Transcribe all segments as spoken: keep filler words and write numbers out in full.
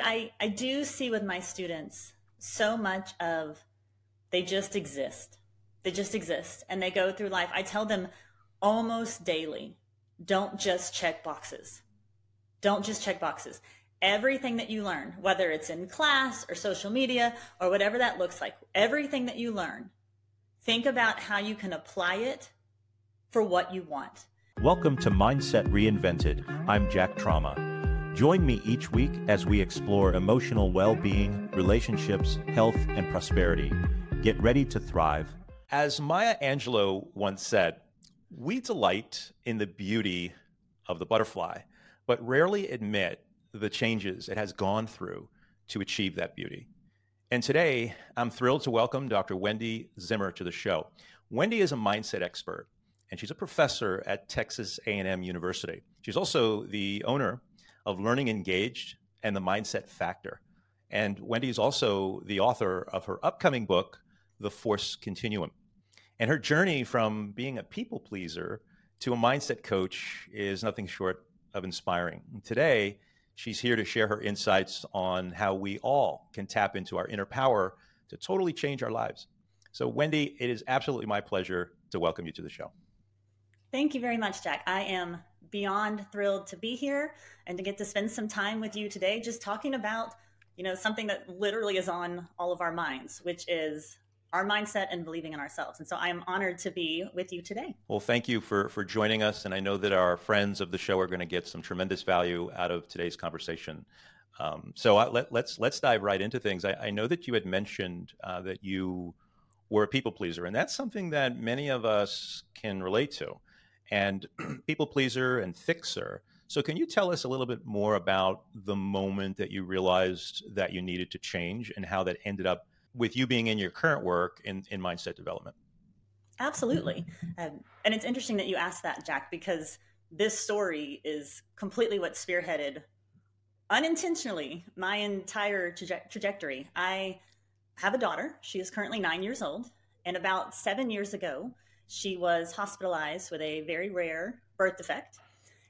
I, I do see with my students so much of they just exist. They just exist and they go through life. I tell them almost daily, don't just check boxes. Don't just check boxes. Everything that you learn, whether it's in class or social media or whatever that looks like, everything that you learn, think about how you can apply it for what you want. Welcome to Mindset Reinvented. I'm Jack Trauma. Join me each week as we explore emotional well-being, relationships, health, and prosperity. Get ready to thrive. As Maya Angelou once said, we delight in the beauty of the butterfly, but rarely admit the changes it has gone through to achieve that beauty. And today, I'm thrilled to welcome Doctor Wendy Zimmer to the show. Wendy is a mindset expert, and she's a professor at Texas A and M University. She's also the owner of Learning Engaged and the Mindset Factor. And Wendy is also the author of her upcoming book, The Force Continuum. And her journey from being a people pleaser to a mindset coach is nothing short of inspiring. And today, she's here to share her insights on how we all can tap into our inner power to totally change our lives. So Wendy, it is absolutely my pleasure to welcome you to the show. Thank you very much, Jack. I am beyond thrilled to be here and to get to spend some time with you today, just talking about, you know, something that literally is on all of our minds, which is our mindset and believing in ourselves. And so I am honored to be with you today. Well, thank you for, for joining us. And I know that our friends of the show are going to get some tremendous value out of today's conversation. Um, so I, let, let's let's dive right into things. I, I know that you had mentioned uh, that you were a people pleaser, and that's something that many of us can relate to. And people pleaser and fixer. So can you tell us a little bit more about the moment that you realized that you needed to change and how that ended up with you being in your current work in, in mindset development? Absolutely. Um, and it's interesting that you asked that, Jack, because this story is completely what spearheaded unintentionally my entire traje- trajectory. I have a daughter. She is currently nine years old. And about seven years ago, she was hospitalized with a very rare birth defect.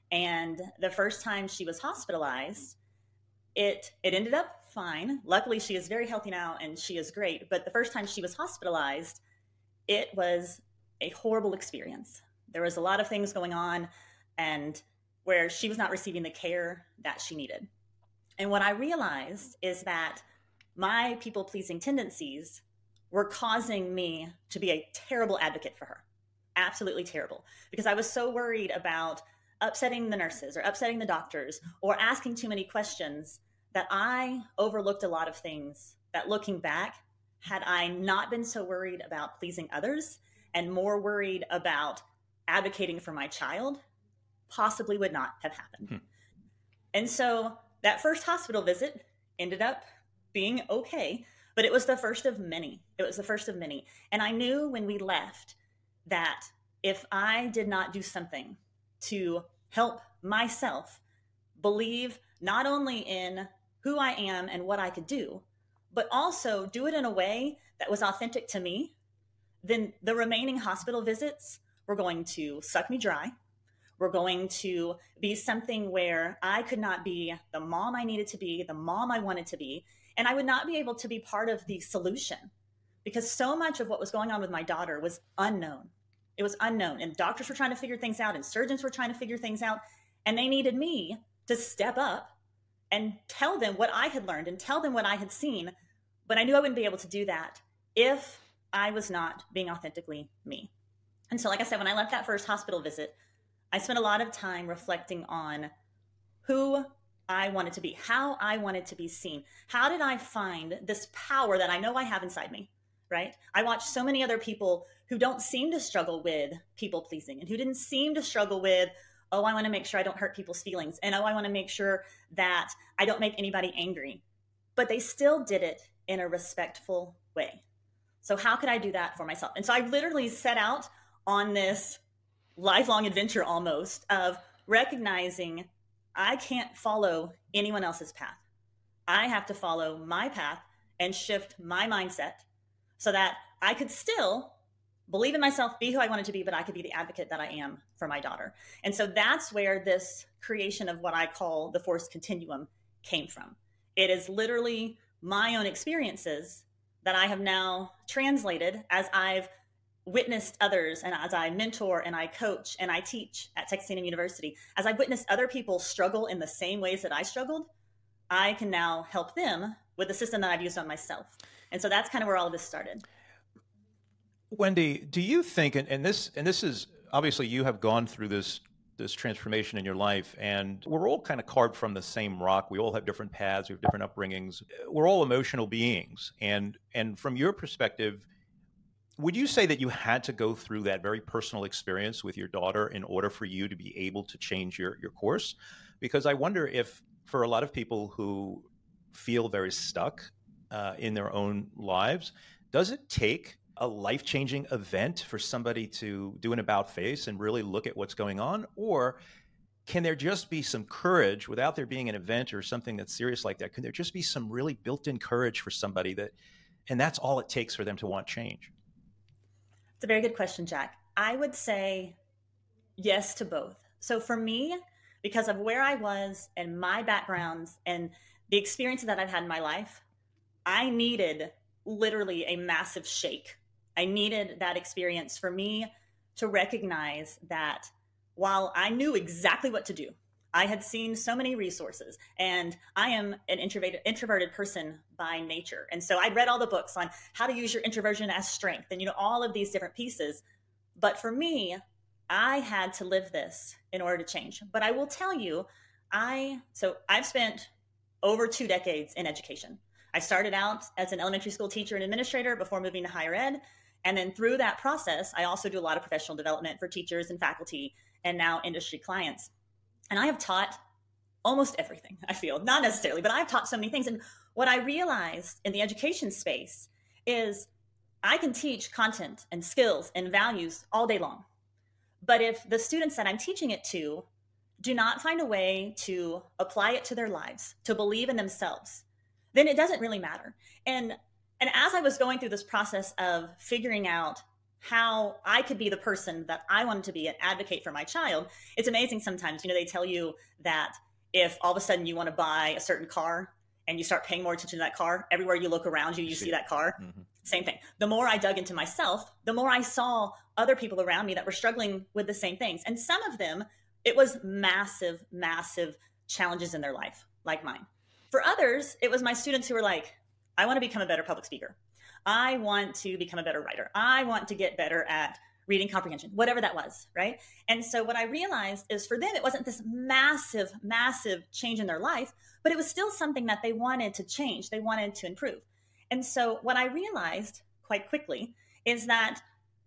And the first time she was hospitalized, it it ended up fine. Luckily, she is very healthy now and she is great. But the first time she was hospitalized, it was a horrible experience. There was a lot of things going on and where she was not receiving the care that she needed. And what I realized is that my people-pleasing tendencies were causing me to be a terrible advocate for her. Absolutely terrible. Because I was so worried about upsetting the nurses or upsetting the doctors or asking too many questions that I overlooked a lot of things that, looking back, had I not been so worried about pleasing others and more worried about advocating for my child, possibly would not have happened. Hmm. And so that first hospital visit ended up being okay, but it was the first of many. It was the first of many. And I knew when we left that if I did not do something to help myself believe not only in who I am and what I could do, but also do it in a way that was authentic to me, then the remaining hospital visits were going to suck me dry. Were going to be something where I could not be the mom I needed to be, the mom I wanted to be, and I would not be able to be part of the solution because so much of what was going on with my daughter was unknown. It was unknown, and doctors were trying to figure things out, and surgeons were trying to figure things out, and they needed me to step up and tell them what I had learned and tell them what I had seen, but I knew I wouldn't be able to do that if I was not being authentically me. And so, like I said, when I left that first hospital visit, I spent a lot of time reflecting on who I wanted to be, how I wanted to be seen. How did I find this power that I know I have inside me, right? I watch so many other people who don't seem to struggle with people pleasing and who didn't seem to struggle with, oh, I want to make sure I don't hurt people's feelings. And oh, I want to make sure that I don't make anybody angry. But they still did it in a respectful way. So how could I do that for myself? And so I literally set out on this lifelong adventure almost of recognizing I can't follow anyone else's path. I have to follow my path and shift my mindset so that I could still believe in myself, be who I wanted to be, but I could be the advocate that I am for my daughter. And so that's where this creation of what I call the Force Continuum came from. It is literally my own experiences that I have now translated as I've witnessed others, and as I mentor and I coach and I teach at Texas A and M University, as I've witnessed other people struggle in the same ways that I struggled, I can now help them with the system that I've used on myself. And so that's kind of where all of this started. Wendy, do you think, and, and this and this is obviously you have gone through this this transformation in your life, and we're all kind of carved from the same rock. We all have different paths, we have different upbringings. We're all emotional beings. And and from your perspective, would you say that you had to go through that very personal experience with your daughter in order for you to be able to change your, your course? Because I wonder if for a lot of people who feel very stuck uh, in their own lives, does it take a life-changing event for somebody to do an about face and really look at what's going on? Or can there just be some courage without there being an event or something that's serious like that? Can there just be some really built-in courage for somebody that, and that's all it takes for them to want change? It's a very good question, Jack. I would say yes to both. So for me, because of where I was and my backgrounds and the experiences that I've had in my life, I needed literally a massive shake. I needed that experience for me to recognize that while I knew exactly what to do, I had seen so many resources, and I am an introverted, introverted person by nature. And so I'd read all the books on how to use your introversion as strength and, you know, all of these different pieces. But for me, I had to live this in order to change. But I will tell you, I, so I've spent over two decades in education. I started out as an elementary school teacher and administrator before moving to higher ed. And then through that process, I also do a lot of professional development for teachers and faculty and now industry clients. And I have taught almost everything, I feel, not necessarily, but I've taught so many things. And what I realized in the education space is I can teach content and skills and values all day long. But if the students that I'm teaching it to do not find a way to apply it to their lives, to believe in themselves, then it doesn't really matter. And And as I was going through this process of figuring out how I could be the person that I wanted to be and advocate for my child, it's amazing sometimes, you know, they tell you that if all of a sudden you want to buy a certain car and you start paying more attention to that car, everywhere you look around you, you see that car. Mm-hmm. Same thing. The more I dug into myself, the more I saw other people around me that were struggling with the same things. And some of them, it was massive, massive challenges in their life, like mine. For others, it was my students who were like, I want to become a better public speaker. I want to become a better writer. I want to get better at reading comprehension, whatever that was, right? And so what I realized is for them, it wasn't this massive, massive change in their life, but it was still something that they wanted to change. They wanted to improve. And so what I realized quite quickly is that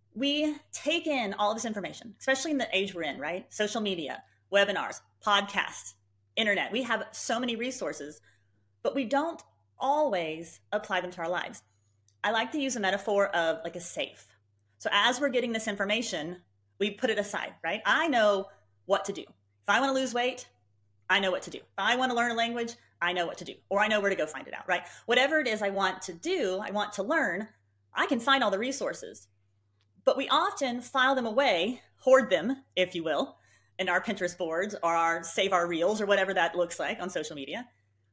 we take in all this information, especially in the age we're in, right? Social media, webinars, podcasts, internet. We have so many resources, but we don't always apply them to our lives. I like to use a metaphor of like a safe. So as we're getting this information, we put it aside, right? I know what to do. If I want to lose weight, I know what to do. If I want to learn a language, I know what to do, or I know where to go find it out, right? Whatever it is I want to do, I want to learn, I can find all the resources. But we often file them away, hoard them, if you will, in our Pinterest boards or our Save Our Reels or whatever that looks like on social media.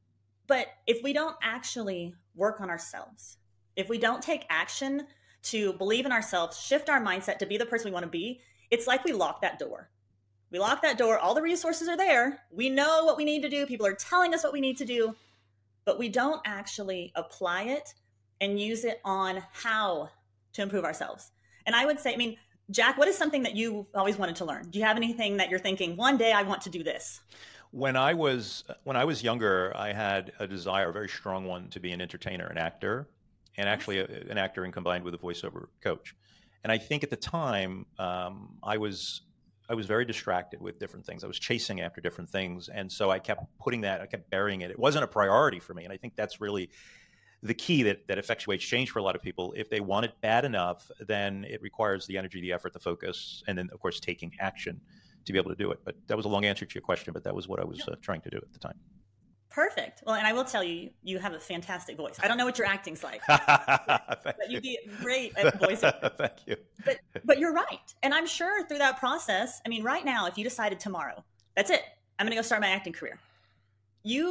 But if we don't actually work on ourselves, if we don't take action to believe in ourselves, shift our mindset to be the person we want to be, it's like we lock that door. We lock that door. All the resources are there. We know what we need to do. People are telling us what we need to do, but we don't actually apply it and use it on how to improve ourselves. And I would say, I mean, Jack, what is something that you always wanted to learn? Do you have anything that you're thinking, one day I want to do this? When I was when I was younger, I had a desire, a very strong one, to be an entertainer, an actor, and actually a, an actor and combined with a voiceover coach. And I think at the time, um, I was I was very distracted with different things. I was chasing after different things, and so I kept putting that, I kept burying it. It wasn't a priority for me, and I think that's really the key that that effectuates change for a lot of people. If they want it bad enough, then it requires the energy, the effort, the focus, and then of course taking action to be able to do it. But that was a long answer to your question, but that was what I was uh, trying to do at the time. Perfect. Well, and I will tell you, you have a fantastic voice. I don't know what your acting's like, but, but you'd be great at voiceover. Thank you. But, but you're right. And I'm sure through that process, I mean, right now, if you decided tomorrow, that's it, I'm going to go start my acting career. You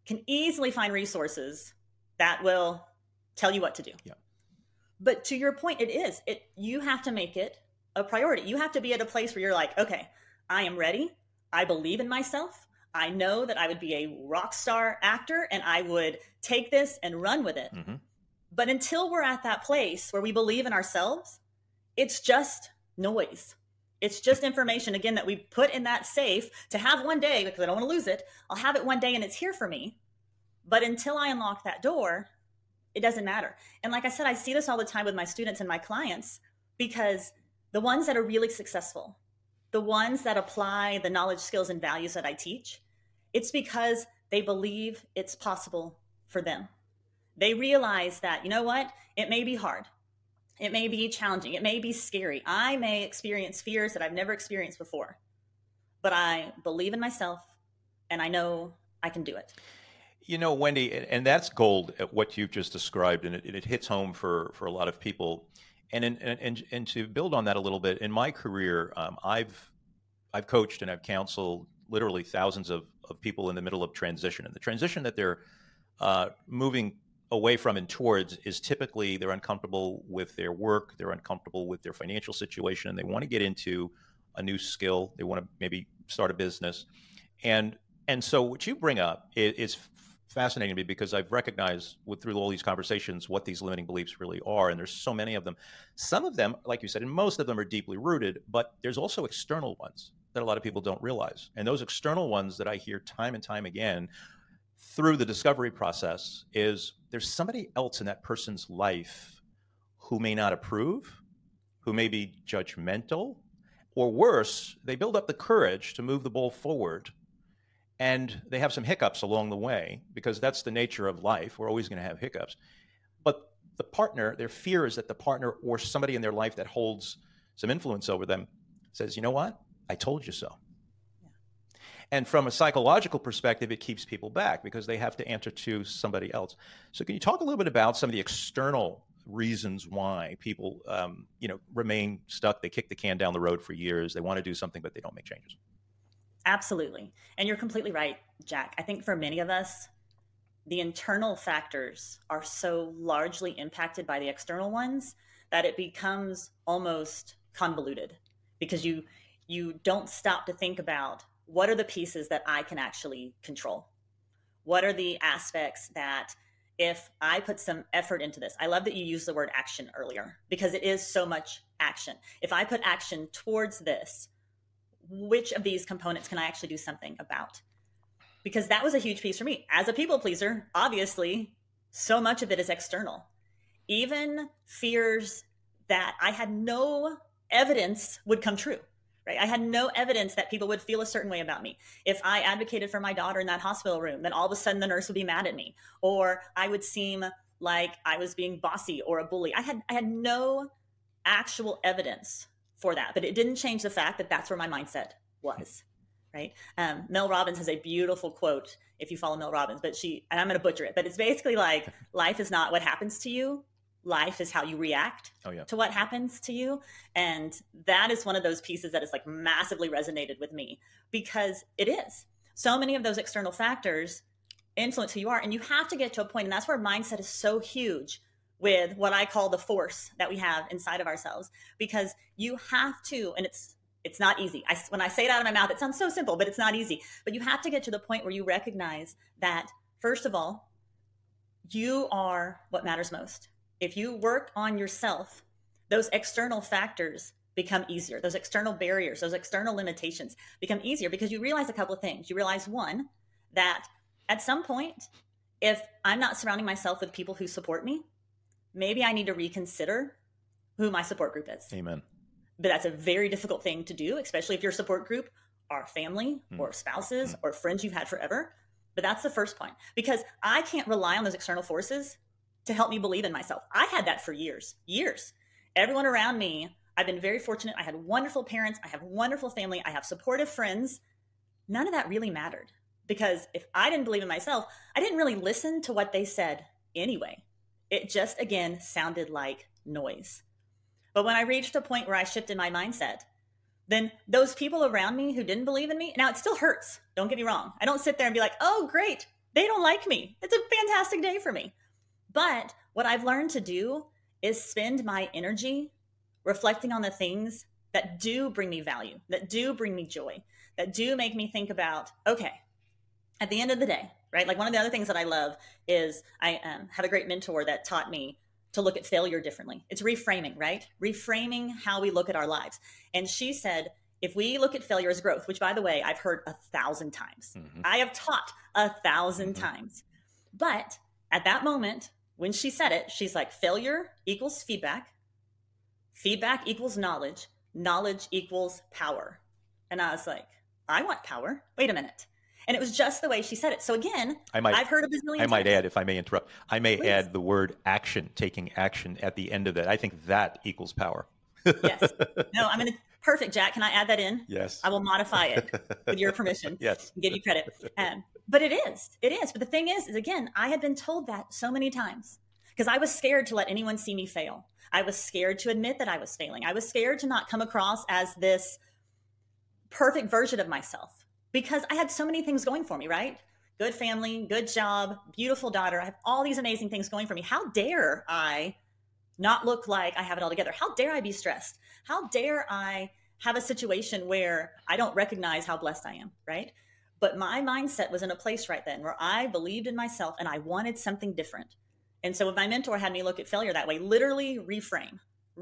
can easily find resources that will tell you what to do. Yeah. But to your point, it is, it, you have to make it a priority. You have to be at a place where you're like, okay, I am ready. I believe in myself. I know that I would be a rock star actor and I would take this and run with it. Mm-hmm. But until we're at that place where we believe in ourselves, it's just noise. It's just information, again, that we put in that safe to have one day, because I don't want to lose it. I'll have it one day and it's here for me. But until I unlock that door, it doesn't matter. And like I said, I see this all the time with my students and my clients, because the ones that are really successful, the ones that apply the knowledge, skills, and values that I teach, it's because they believe it's possible for them. They realize that, you know what, it may be hard. It may be challenging. It may be scary. I may experience fears that I've never experienced before, but I believe in myself and I know I can do it. You know, Wendy, and that's gold at what you've just described, and it, it hits home for, for a lot of people. And, in, and and to build on that a little bit, in my career, um, I've I've coached and I've counseled literally thousands of, of people in the middle of transition. And the transition that they're uh, moving away from and towards is typically they're uncomfortable with their work, they're uncomfortable with their financial situation, and they want to get into a new skill. They want to maybe start a business. And and so what you bring up is, is fascinating to me, because I've recognized with through all these conversations what these limiting beliefs really are. And there's so many of them. Some of them, like you said, and most of them are deeply rooted, but there's also external ones that a lot of people don't realize. And those external ones that I hear time and time again through the discovery process is there's somebody else in that person's life who may not approve, who may be judgmental, or worse, they build up the courage to move the ball forward, and they have some hiccups along the way, because that's the nature of life. We're always going to have hiccups. But the partner, their fear is that the partner or somebody in their life that holds some influence over them says, you know what? I told you so. And from a psychological perspective, it keeps people back because they have to answer to somebody else. So can you talk a little bit about some of the external reasons why people, um, you know, remain stuck? They kick the can down the road for years. They want to do something, but they don't make changes. Absolutely. And you're completely right, Jack. I think for many of us, the internal factors are so largely impacted by the external ones that it becomes almost convoluted, because you you don't stop to think about, what are the pieces that I can actually control? What are the aspects that if I put some effort into this? I love that you used the word action earlier, because it is so much action. If I put action towards this, which of these components can I actually do something about? Because that was a huge piece for me. As a people pleaser, obviously, so much of it is external. Even fears that I had no evidence would come true. Right? I had no evidence that people would feel a certain way about me. If I advocated for my daughter in that hospital room, then all of a sudden the nurse would be mad at me, or I would seem like I was being bossy or a bully. I had I had no actual evidence for that, but it didn't change the fact that that's where my mindset was. Right? Um, Mel Robbins has a beautiful quote, if you follow Mel Robbins, but she, and I'm going to butcher it, but it's basically like, life is not what happens to you. Life is how you react oh, yeah. to what happens to you. And that is one of those pieces that is like massively resonated with me, because it is. So many of those external factors influence who you are. And you have to get to a point, and that's where mindset is so huge with what I call the force that we have inside of ourselves, because you have to, and it's it's not easy. I, when I say it out of my mouth, it sounds so simple, but it's not easy. But you have to get to the point where you recognize that, first of all, you are what matters most. If you work on yourself, those external factors become easier. Those external barriers, those external limitations become easier, because you realize a couple of things. You realize, one, that at some point, if I'm not surrounding myself with people who support me, maybe I need to reconsider who my support group is. Amen. But that's a very difficult thing to do, especially if your support group are family mm. or spouses mm. or friends you've had forever. But that's the first point, because I can't rely on those external forces to help me believe in myself. I had that for years, years. Everyone around me, I've been very fortunate. I had wonderful parents. I have wonderful family. I have supportive friends. None of that really mattered, because if I didn't believe in myself, I didn't really listen to what they said anyway. It just, again, sounded like noise. But when I reached a point where I shifted my mindset, then those people around me who didn't believe in me, now it still hurts. Don't get me wrong. I don't sit there and be like, oh, great. They don't like me. It's a fantastic day for me. But what I've learned to do is spend my energy reflecting on the things that do bring me value, that do bring me joy, that do make me think about, okay, at the end of the day, right? Like one of the other things that I love is I um, have a great mentor that taught me to look at failure differently. It's reframing, right? Reframing how we look at our lives. And she said, if we look at failure as growth, which by the way, I've heard a thousand times, mm-hmm. I have taught a thousand mm-hmm. times. But at that moment, when she said it, she's like, failure equals feedback. Feedback equals knowledge. Knowledge equals power. And I was like, I want power. Wait a minute. And it was just the way she said it. So again, I might, I've heard a bazillion I might times. add, if I may interrupt, I may Please. add the word action, taking action at the end of that. I think that equals power. Yes. No, I'm going to, perfect, Jack. Can I add that in? Yes. I will modify it with your permission. Yes. And give you credit. Um, but it is, it is. But the thing is, is again, I had been told that so many times because I was scared to let anyone see me fail. I was scared to admit that I was failing. I was scared to not come across as this perfect version of myself because I had so many things going for me, right? Good family, good job, beautiful daughter. I have all these amazing things going for me. How dare I not look like I have it all together? How dare I be stressed? How dare I have a situation where I don't recognize how blessed I am, right? But my mindset was in a place right then where I believed in myself and I wanted something different. And so my mentor had me look at failure that way, literally reframe,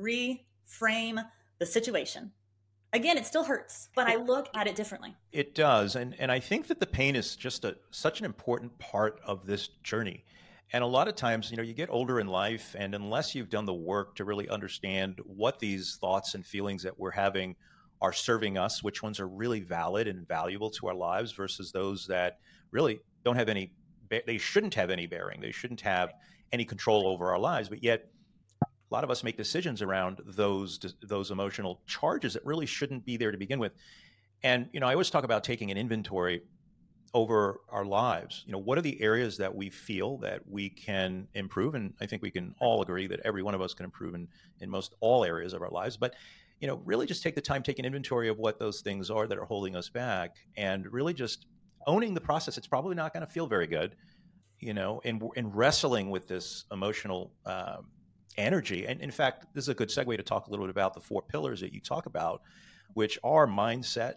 reframe the situation. Again, it still hurts, but I look at it differently. It does. And and I think that the pain is just a such an important part of this journey. And a lot of times, you know, you get older in life, and unless you've done the work to really understand what these thoughts and feelings that we're having are serving us, which ones are really valid and valuable to our lives versus those that really don't have any, they shouldn't have any bearing. They shouldn't have any control over our lives. But yet a lot of us make decisions around those, those emotional charges that really shouldn't be there to begin with. And, you know, I always talk about taking an inventory over our lives. You know, what are the areas that we feel that we can improve? And I think we can all agree that every one of us can improve in, in most all areas of our lives. But, you know, really just take the time, take an inventory of what those things are that are holding us back and really just owning the process. It's probably not going to feel very good, you know, in, in wrestling with this emotional um, energy. And in fact, this is a good segue to talk a little bit about the four pillars that you talk about, which are mindset,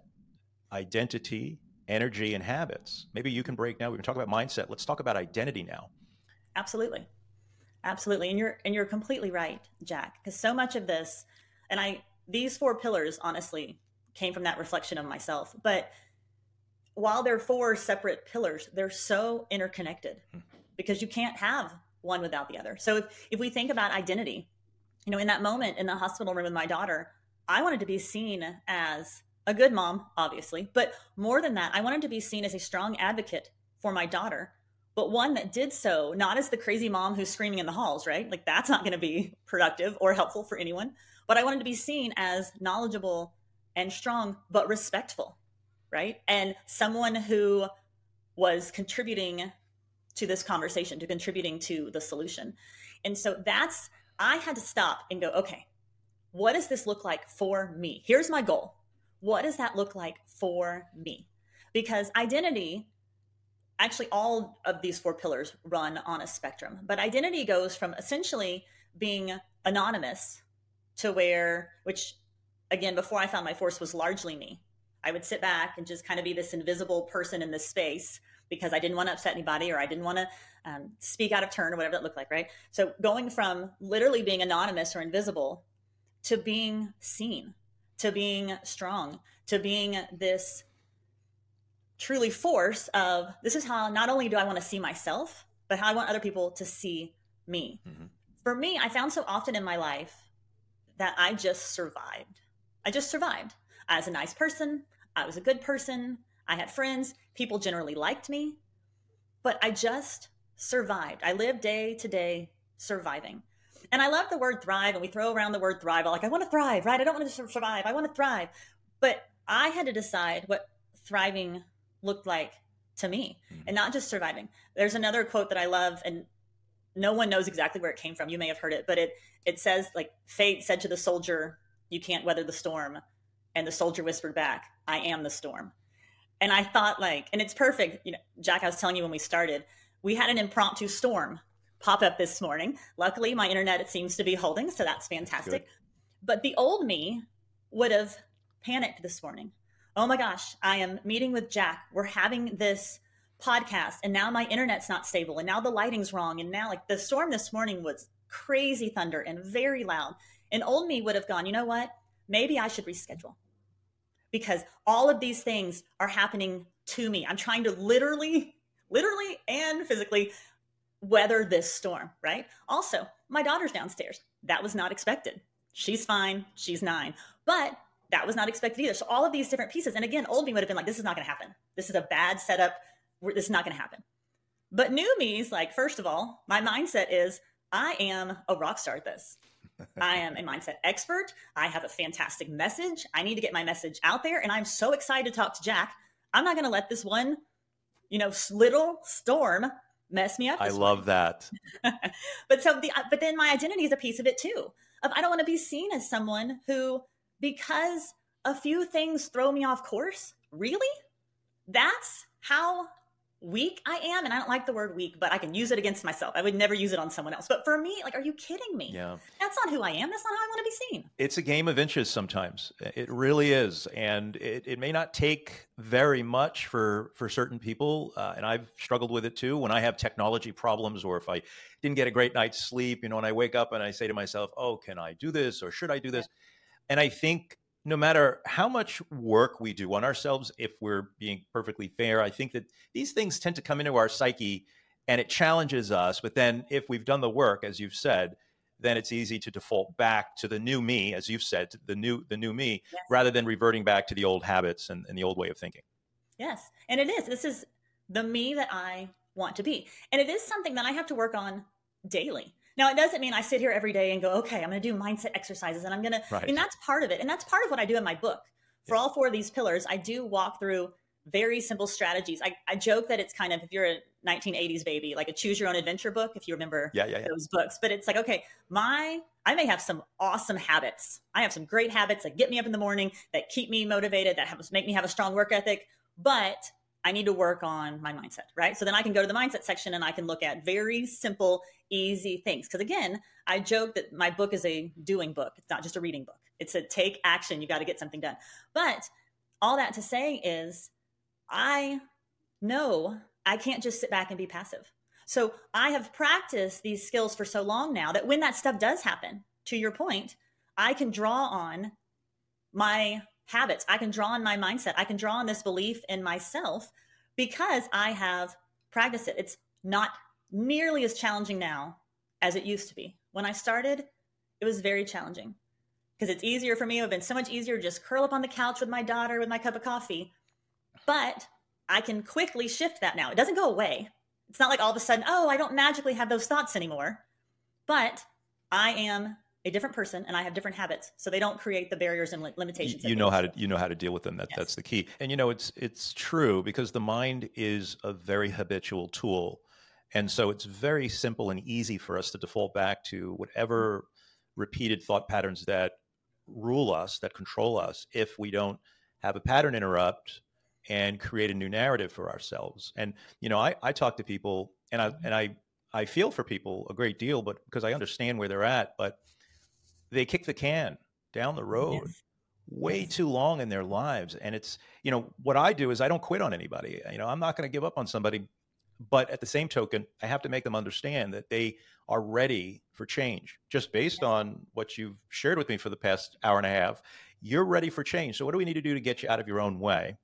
identity, energy, and habits. Maybe you can break down. We've been talking about mindset. Let's talk about identity now. Absolutely. Absolutely. And you're, and you're completely right, Jack, because so much of this, and I, these four pillars, honestly, came from that reflection of myself. But while they're four separate pillars, they're so interconnected because you can't have one without the other. So if, if we think about identity, you know, in that moment in the hospital room with my daughter, I wanted to be seen as a good mom, obviously, but more than that, I wanted to be seen as a strong advocate for my daughter, but one that did so not as the crazy mom who's screaming in the halls, right? Like that's not going to be productive or helpful for anyone. But I wanted to be seen as knowledgeable and strong, but respectful, right? And someone who was contributing to this conversation, to contributing to the solution. And so that's, I had to stop and go, okay, what does this look like for me? Here's my goal. What does that look like for me? Because identity, actually all of these four pillars run on a spectrum, but identity goes from essentially being anonymous to where, which again, before I found my force was largely me. I would sit back and just kind of be this invisible person in this space because I didn't want to upset anybody or I didn't want to um, speak out of turn or whatever that looked like, right? So going from literally being anonymous or invisible to being seen, to being strong, to being this truly force of this is how not only do I want to see myself, but how I want other people to see me. Mm-hmm. For me, I found so often in my life that I just survived. I just survived. I was a nice person. I was a good person. I had friends. People generally liked me, but I just survived. I lived day to day surviving. And I love the word thrive, and we throw around the word thrive. I'm like, I want to thrive, right? I don't want to survive. I want to thrive. But I had to decide what thriving looked like to me, mm-hmm. and not just surviving. There's another quote that I love, and no one knows exactly where it came from. You may have heard it, but it it says, like, fate said to the soldier, you can't weather the storm. And the soldier whispered back, I am the storm. And I thought like, and it's perfect. You know, Jack, I was telling you when we started, we had an impromptu storm pop up this morning. Luckily, my internet, it seems to be holding, so that's fantastic. Good. But the old me would have panicked this morning. Oh my gosh, I am meeting with Jack. We're having this podcast and now my internet's not stable and now the lighting's wrong. And now like the storm this morning was crazy thunder and very loud. And old me would have gone, you know what? Maybe I should reschedule because all of these things are happening to me. I'm trying to literally, literally and physically weather this storm, right? Also, my daughter's downstairs. That was not expected. She's fine. She's nine, but that was not expected either. So all of these different pieces. And again, old me would have been like, this is not going to happen. This is a bad setup. This is not going to happen. But new me's like, first of all, my mindset is I am a rock star at this. I am a mindset expert. I have a fantastic message. I need to get my message out there. And I'm so excited to talk to Jack. I'm not going to let this one, you know, little storm mess me up. I love that. But so the, but then my identity is a piece of it too. Of I don't want to be seen as someone who, because a few things throw me off course, really? That's how weak I am. And I don't like the word weak, but I can use it against myself. I would never use it on someone else. But for me, like, are you kidding me? Yeah. That's not who I am. That's not how I want to be seen. It's a game of inches sometimes. It really is. And it, it may not take very much for, for certain people. Uh, and I've struggled with it too. When I have technology problems or if I didn't get a great night's sleep, you know, and I wake up and I say to myself, oh, can I do this or should I do this? Yeah. And I think no matter how much work we do on ourselves, if we're being perfectly fair, I think that these things tend to come into our psyche and it challenges us. But then if we've done the work, as you've said, then it's easy to default back to the new me, as you've said, the new the new me, yes, rather than reverting back to the old habits and, and the old way of thinking. Yes. And it is. This is the me that I want to be. And it is something that I have to work on daily. Now, it doesn't mean I sit here every day and go, okay, I'm going to do mindset exercises and I'm going to, right. and that's part of it. And that's part of what I do in my book. For yes. all four of these pillars, I do walk through very simple strategies. I, I joke that it's kind of, if you're a nineteen eighties baby, like a choose your own adventure book, if you remember yeah, yeah, yeah. those books. But it's like, okay, my, I may have some awesome habits. I have some great habits that get me up in the morning, that keep me motivated, that have, make me have a strong work ethic, but I need to work on my mindset, right? So then I can go to the mindset section and I can look at very simple, easy things. Because again, I joke that my book is a doing book. It's not just a reading book. It's a take action. You got to get something done. But all that to say is I know I can't just sit back and be passive. So I have practiced these skills for so long now that when that stuff does happen, to your point, I can draw on my habits. I can draw on my mindset. I can draw on this belief in myself because I have practiced it. It's not nearly as challenging now as it used to be. When I started, it was very challenging because it's easier for me. It would have been so much easier to just curl up on the couch with my daughter with my cup of coffee. But I can quickly shift that now. It doesn't go away. It's not like all of a sudden, oh, I don't magically have those thoughts anymore. But I am a different person and I have different habits. So they don't create the barriers and limitations. You know how to, you know how to deal with them. That, yes. That's the key. And you know, it's, it's true because the mind is a very habitual tool. And so it's very simple and easy for us to default back to whatever repeated thought patterns that rule us, that control us, if we don't have a pattern interrupt and create a new narrative for ourselves. And, you know, I, I talk to people and I, and I, I feel for people a great deal, but because I understand where they're at, but they kick the can down the road yes. way yes. too long in their lives. And it's, you know, what I do is I don't quit on anybody. You know, I'm not going to give up on somebody, but at the same token, I have to make them understand that they are ready for change. Just based yes. on what you've shared with me for the past hour and a half, you're ready for change. So what do we need to do to get you out of your own way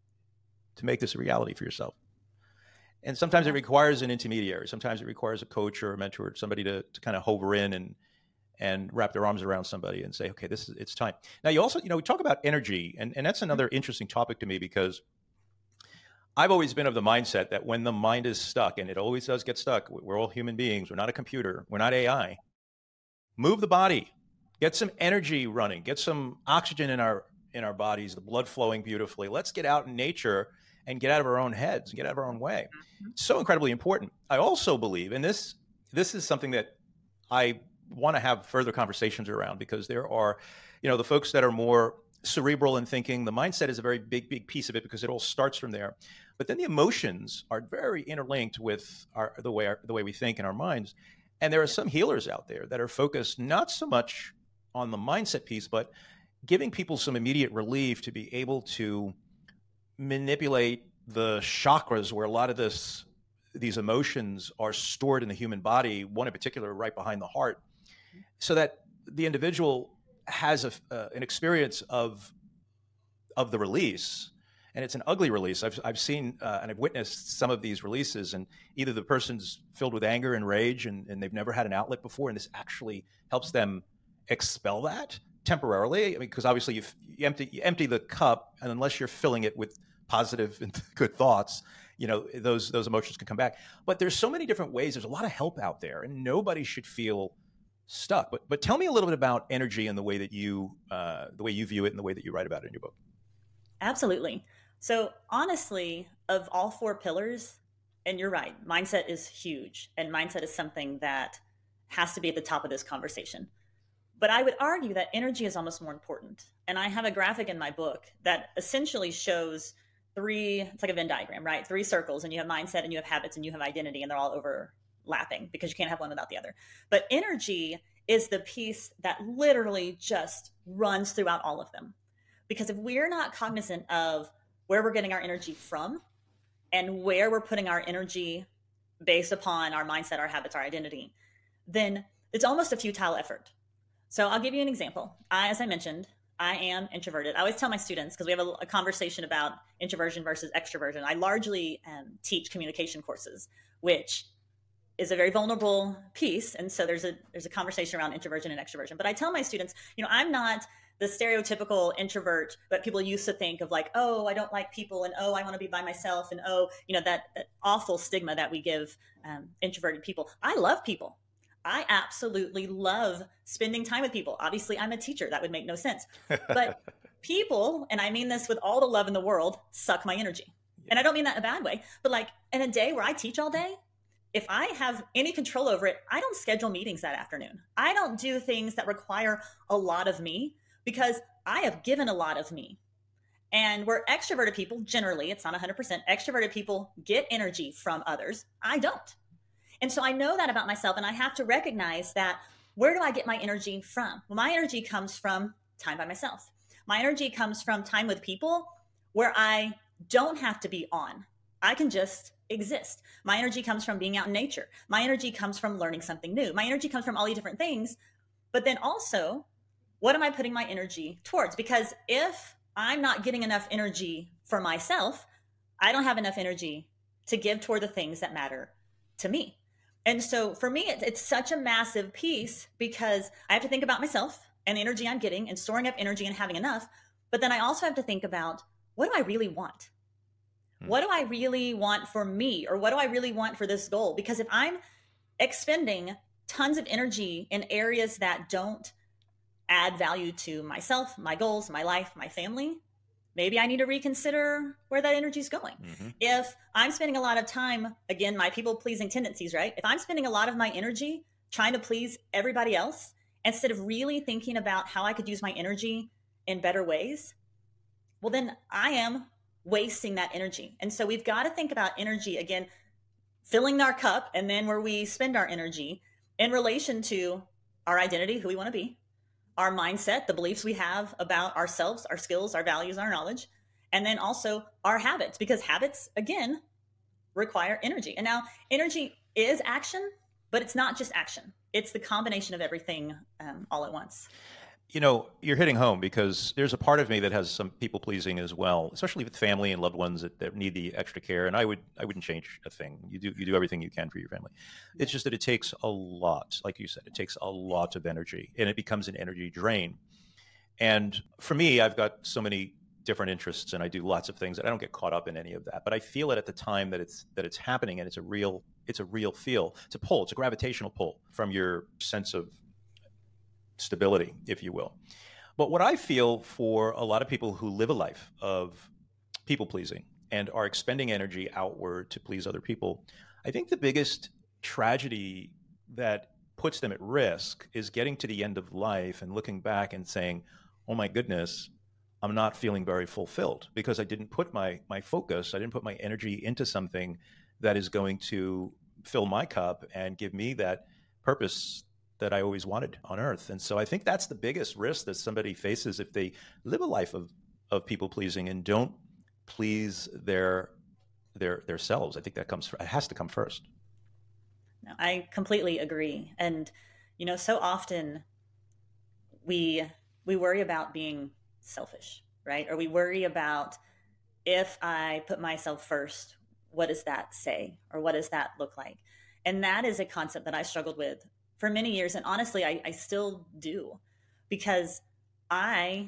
to make this a reality for yourself? And sometimes it requires an intermediary. Sometimes it requires a coach or a mentor, somebody to, to kind of hover in and and wrap their arms around somebody and say, okay, this is, it's time. Now you also, you know, we talk about energy and, and that's another interesting topic to me because I've always been of the mindset that when the mind is stuck, and it always does get stuck, we're all human beings, we're not a computer, we're not A I, move the body, get some energy running, get some oxygen in our, in our bodies, the blood flowing beautifully. Let's get out in nature and get out of our own heads and get out of our own way. Mm-hmm. It's so incredibly important. I also believe, and this, this is something that I want to have further conversations around because there are, you know, the folks that are more cerebral in thinking. The mindset is a very big, big piece of it because it all starts from there. But then the emotions are very interlinked with our, the way our, the way we think in our minds. And there are some healers out there that are focused not so much on the mindset piece, but giving people some immediate relief to be able to manipulate the chakras where a lot of this, these emotions are stored in the human body, one in particular right behind the heart, so that the individual has a, uh, an experience of, of the release. And it's an ugly release. I've, I've seen uh, and I've witnessed some of these releases, and either the person's filled with anger and rage and, and they've never had an outlet before, and this actually helps them expel that temporarily. I mean, because obviously you, you empty you empty the cup, and unless you're filling it with positive and good thoughts, you know, those those emotions can come back. But there's so many different ways. There's a lot of help out there, and nobody should feel stuck. But but tell me a little bit about energy and the way that you uh, the way you view it and the way that you write about it in your book. Absolutely. So honestly, of all four pillars, and you're right, mindset is huge, and mindset is something that has to be at the top of this conversation. But I would argue that energy is almost more important. And I have a graphic in my book that essentially shows three, it's like a Venn diagram, right? Three circles, and you have mindset and you have habits and you have identity, and they're all overlapping because you can't have one without the other. But energy is the piece that literally just runs throughout all of them. Because if we're not cognizant of where we're getting our energy from and where we're putting our energy based upon our mindset, our habits, our identity, then it's almost a futile effort. So I'll give you an example. I, as I mentioned, I am introverted. I always tell my students, because we have a, a conversation about introversion versus extroversion. I largely um, teach communication courses, which is a very vulnerable piece. And so there's a there's a conversation around introversion and extroversion. But I tell my students, you know, I'm not the stereotypical introvert, but people used to think of like, oh, I don't like people, and oh, I want to be by myself, and oh, you know, that, that awful stigma that we give um, introverted people. I love people. I absolutely love spending time with people. Obviously, I'm a teacher. That would make no sense. But people, and I mean this with all the love in the world, suck my energy. And I don't mean that in a bad way, but like in a day where I teach all day, if I have any control over it, I don't schedule meetings that afternoon. I don't do things that require a lot of me because I have given a lot of me. And where extroverted people, generally, it's not one hundred percent, extroverted people get energy from others. I don't. And so I know that about myself, and I have to recognize that where do I get my energy from? Well, my energy comes from time by myself. My energy comes from time with people where I don't have to be on. I can just exist. My energy comes from being out in nature. My energy comes from learning something new. My energy comes from all these different things. But then also, what am I putting my energy towards? Because if I'm not getting enough energy for myself, I don't have enough energy to give toward the things that matter to me. And so for me, it's, it's such a massive piece because I have to think about myself and the energy I'm getting and storing up energy and having enough. But then I also have to think about, what do I really want? Hmm. What do I really want for me? Or what do I really want for this goal? Because if I'm expending tons of energy in areas that don't add value to myself, my goals, my life, my family, maybe I need to reconsider where that energy is going. Mm-hmm. If I'm spending a lot of time, again, my people-pleasing tendencies, right? If I'm spending a lot of my energy trying to please everybody else, instead of really thinking about how I could use my energy in better ways, well, then I am wasting that energy. And so we've got to think about energy, again, filling our cup, and then where we spend our energy in relation to our identity, who we want to be, our mindset, the beliefs we have about ourselves, our skills, our values, our knowledge, and then also our habits, because habits, again, require energy. And now energy is action, but it's not just action. It's the combination of everything um, all at once. You know, you're hitting home because there's a part of me that has some people pleasing as well, especially with family and loved ones that, that need the extra care. And I would, I wouldn't change a thing. You do, you do everything you can for your family. It's just that it takes a lot, like you said, it takes a lot of energy, and it becomes an energy drain. And for me, I've got so many different interests, and I do lots of things that I don't get caught up in any of that. But I feel it at the time that it's that it's happening, and it's a real, it's a real feel. It's a pull. It's a gravitational pull from your sense of stability, if you will. But what I feel for a lot of people who live a life of people pleasing and are expending energy outward to please other people, I think the biggest tragedy that puts them at risk is getting to the end of life and looking back and saying, oh my goodness, I'm not feeling very fulfilled because I didn't put my my focus, I didn't put my energy into something that is going to fill my cup and give me that purpose that I always wanted on earth. And so I think that's the biggest risk that somebody faces if they live a life of, of people pleasing and don't please their their their selves. I think that comes, it has to come first. No, I completely agree. And, you know, so often we we worry about being selfish, right? Or we worry about, if I put myself first, what does that say? Or what does that look like? And that is a concept that I struggled with for many years. And honestly, I, I still do, because I,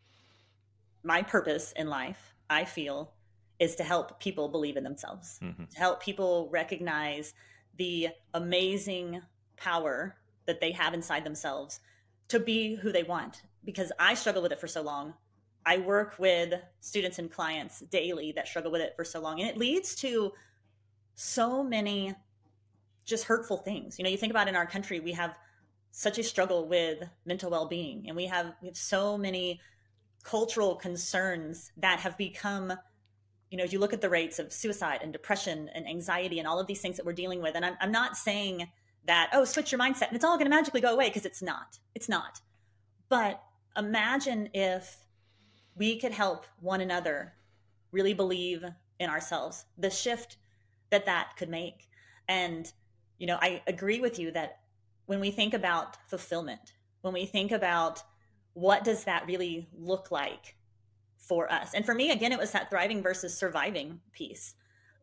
my purpose in life, I feel, is to help people believe in themselves, mm-hmm. to help people recognize the amazing power that they have inside themselves to be who they want. Because I struggled with it for so long. I work with students and clients daily that struggle with it for so long. And it leads to so many just hurtful things. You know, you think about in our country, we have such a struggle with mental well-being, and we have, we have so many cultural concerns that have become, you know, you look at the rates of suicide and depression and anxiety and all of these things that we're dealing with. And I'm, I'm not saying that, oh, switch your mindset and it's all going to magically go away, because it's not. It's not. But imagine if we could help one another really believe in ourselves, the shift that that could make. And, you know, I agree with you that when we think about fulfillment, when we think about what does that really look like for us? And for me, again, it was that thriving versus surviving piece.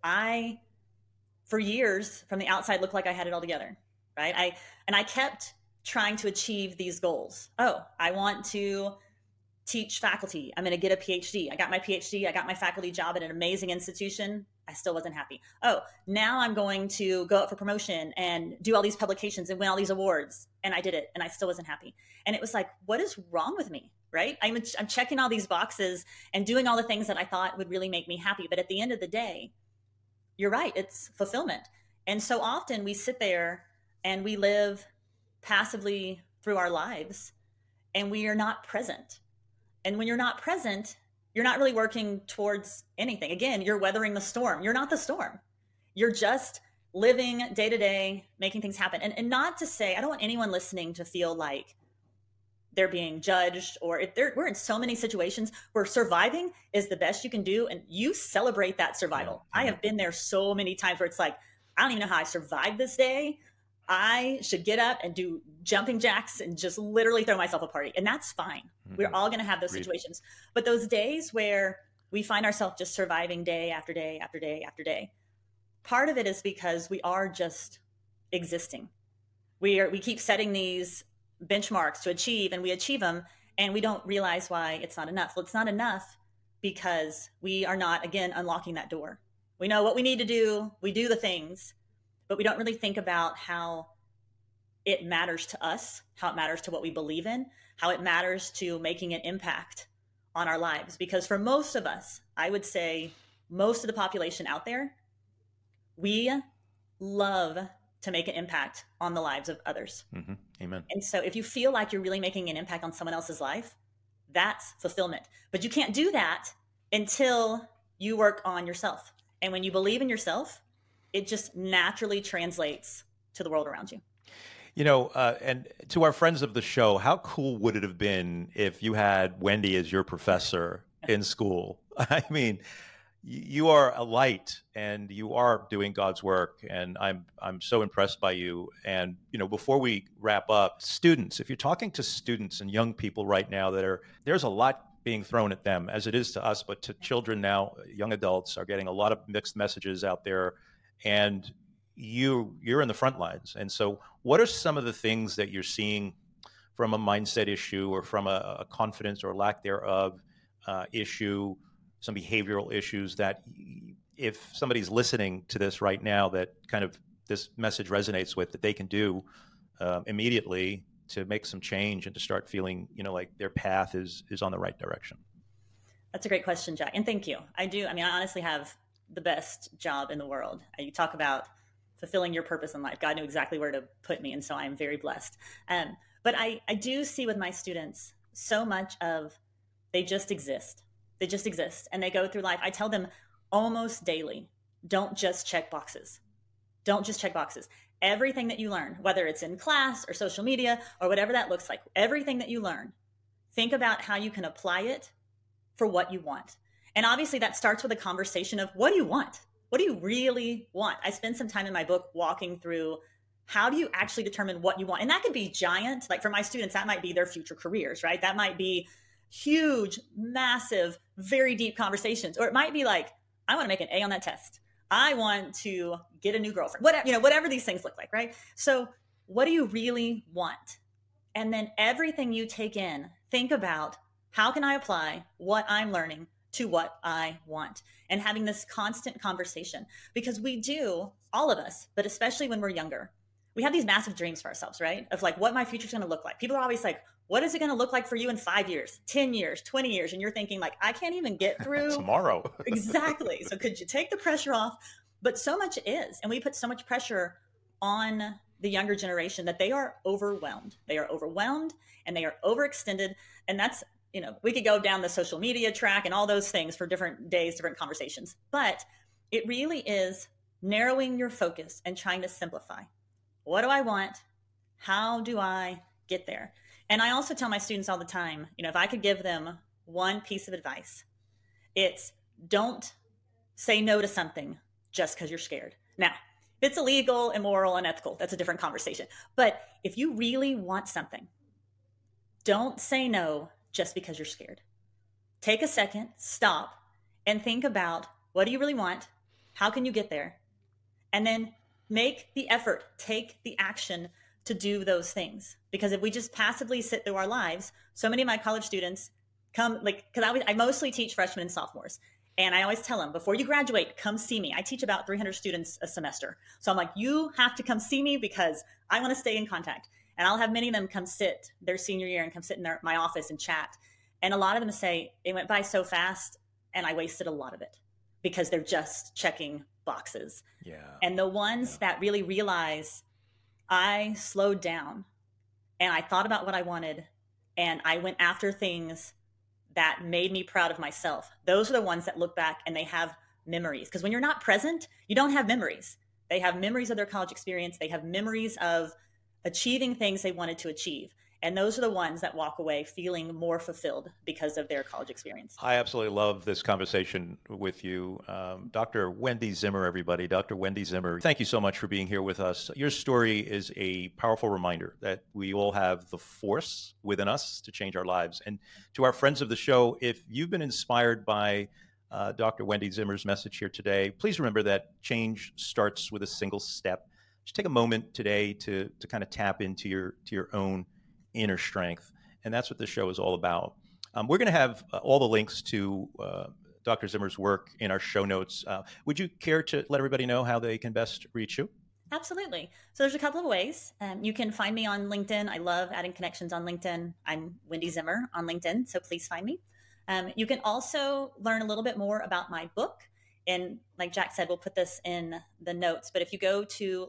I, for years from the outside, looked like I had it all together, right? I, and I kept trying to achieve these goals. Oh, I want to teach faculty. I'm going to get a P H D. I got my P H D. I got my faculty job at an amazing institution. I still wasn't happy. Oh, now I'm going to go up for promotion and do all these publications and win all these awards. And I did it, and I still wasn't happy. And it was like, what is wrong with me, right? I'm, I'm checking all these boxes and doing all the things that I thought would really make me happy. But at the end of the day, you're right, it's fulfillment. And so often we sit there and we live passively through our lives, and we are not present. And when you're not present, you're not really working towards anything. Again, you're weathering the storm. You're not the storm. You're just living day to day, making things happen. And, and not to say, I don't want anyone listening to feel like they're being judged, or if they're, we're in so many situations where surviving is the best you can do. And you celebrate that survival. Yeah. I have been there so many times where it's like, I don't even know how I survived this day. I should get up and do jumping jacks and just literally throw myself a party. And that's fine. Mm-hmm. We're all going to have those Agreed. situations. But those days where we find ourselves just surviving day after day after day after day, part of it is because we are just existing. We are, we keep setting these benchmarks to achieve, and we achieve them, and we don't realize why it's not enough. Well, it's not enough because we are not, again, unlocking that door. We know what we need to do. We do the things, but we don't really think about how it matters to us, how it matters to what we believe in, how it matters to making an impact on our lives. Because for most of us, I would say most of the population out there, we love to make an impact on the lives of others. Mm-hmm. Amen. And so if you feel like you're really making an impact on someone else's life, that's fulfillment. But you can't do that until you work on yourself. And when you believe in yourself, it just naturally translates to the world around you. You know, uh, and to our friends of the show, how cool would it have been if you had Wendy as your professor in school? I mean, you are a light, and you are doing God's work, and I'm I'm so impressed by you. And, you know, before we wrap up, students, if you're talking to students and young people right now that are, there's a lot being thrown at them, as it is to us, but to children now, young adults are getting a lot of mixed messages out there. And you, you're in the front lines. And so what are some of the things that you're seeing from a mindset issue, or from a, a confidence or lack thereof uh, issue, some behavioral issues that if somebody's listening to this right now, that kind of this message resonates with, that they can do um, immediately to make some change and to start feeling, you know, like their path is, is on the right direction? That's a great question, Jack. And thank you. I do. I mean, I honestly have the best job in the world. You talk about fulfilling your purpose in life. God knew exactly where to put me. And so I'm very blessed. Um, but I, I do see with my students so much of They just exist. They just exist. And they go through life. I tell them almost daily, don't just check boxes. Don't just check boxes. Everything that you learn, whether it's in class or social media or whatever that looks like, everything that you learn, think about how you can apply it for what you want. And obviously that starts with a conversation of, what do you want? What do you really want? I spend some time in my book walking through, how do you actually determine what you want? And that could be giant. Like for my students, that might be their future careers, right? That might be huge, massive, very deep conversations. Or it might be like, I want to make an A on that test. I want to get a new girlfriend, whatever, you know, whatever these things look like, right? So what do you really want? And then everything you take in, think about, how can I apply what I'm learning to what I want? And having this constant conversation, because we do, all of us, but especially when we're younger, we have these massive dreams for ourselves, right? Of like what my future's going to look like. People are always like, what is it going to look like for you in five years, ten years, twenty years? And you're thinking like, I can't even get through tomorrow. Exactly. So could you take the pressure off? But so much is, and we put so much pressure on the younger generation that they are overwhelmed. They are overwhelmed and they are overextended. And that's, you know, we could go down the social media track and all those things for different days, different conversations, but it really is narrowing your focus and trying to simplify. What do I want? How do I get there? And I also tell my students all the time, you know, if I could give them one piece of advice, it's don't say no to something just because you're scared. Now, if it's illegal, immoral, unethical, that's a different conversation. But if you really want something, don't say no just because you're scared. Take a second, stop, and think about, what do you really want? How can you get there? And then make the effort, take the action to do those things. Because if we just passively sit through our lives, so many of my college students come, like, because I, I mostly teach freshmen and sophomores. And I always tell them, before you graduate, come see me. I teach about three hundred students a semester. So I'm like, you have to come see me because I want to stay in contact. And I'll have many of them come sit their senior year and come sit in their, my office and chat. And a lot of them say, it went by so fast and I wasted a lot of it because they're just checking boxes. Yeah. And the ones yeah. that really realize, I slowed down and I thought about what I wanted and I went after things that made me proud of myself. Those are the ones that look back and they have memories. Because when you're not present, you don't have memories. They have memories of their college experience. They have memories of achieving things they wanted to achieve. And those are the ones that walk away feeling more fulfilled because of their college experience. I absolutely love this conversation with you. Um, Doctor Wendy Zimmer, everybody. Doctor Wendy Zimmer, thank you so much for being here with us. Your story is a powerful reminder that we all have the force within us to change our lives. And to our friends of the show, if you've been inspired by uh, Doctor Wendy Zimmer's message here today, please remember that change starts with a single step. Just take a moment today to, to kind of tap into your, to your own inner strength. And that's what this show is all about. Um, we're going to have uh, all the links to uh, Doctor Zimmer's work in our show notes. Uh, would you care to let everybody know how they can best reach you? Absolutely. So there's a couple of ways. Um, you can find me on LinkedIn. I love adding connections on LinkedIn. I'm Wendy Zimmer on LinkedIn, so please find me. Um, you can also learn a little bit more about my book. And like Jack said, we'll put this in the notes. But if you go to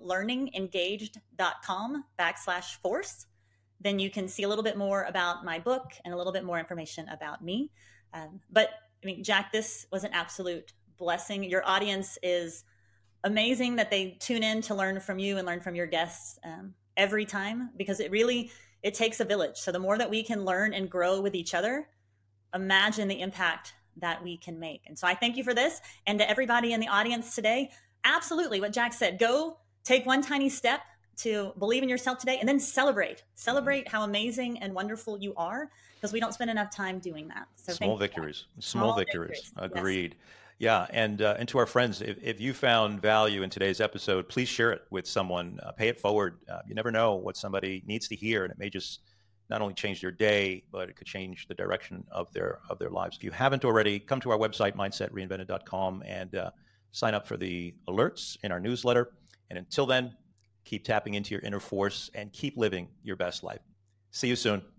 learningengaged.com backslash force, then you can see a little bit more about my book and a little bit more information about me. Um, but I mean, Jack, this was an absolute blessing. Your audience is amazing that they tune in to learn from you and learn from your guests um, every time, because it really, it takes a village. So the more that we can learn and grow with each other, imagine the impact that we can make. And so I thank you for this. And to everybody in the audience today, absolutely what Jack said, go take one tiny step to believe in yourself today, and then celebrate. Celebrate how amazing and wonderful you are, because we don't spend enough time doing that. So small victories, small, small victories. victories. Agreed. Yes. Yeah, and uh, and to our friends, if, if you found value in today's episode, please share it with someone. Uh, pay it forward. Uh, you never know what somebody needs to hear, and it may just not only change their day, but it could change the direction of their of their lives. If you haven't already, come to our website, mindset reinvented dot com, and uh, sign up for the alerts in our newsletter. And until then, keep tapping into your inner force and keep living your best life. See you soon.